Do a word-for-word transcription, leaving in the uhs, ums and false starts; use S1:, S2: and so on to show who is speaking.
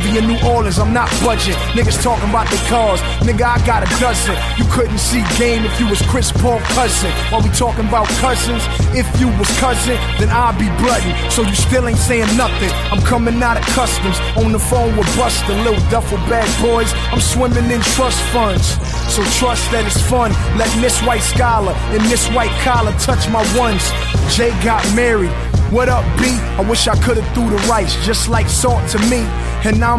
S1: Uzi in New Orleans, I'm not budging. Niggas talking about their cars, nigga, I got a dozen. You couldn't see game if you was Chris Paul cousin. While we talking about cousins, if you was cousin, then I'll be bloodin'. So you still ain't saying nothing. I'm coming out of customs, on the phone with Buster, little duffel bag boys. I'm swimming in trust funds. So trust that it's fun, letting this white scholar and this white collar touch my ones. Jay got married. What up, B? I wish I could've threw the rice, just like Salt to me. And now I'm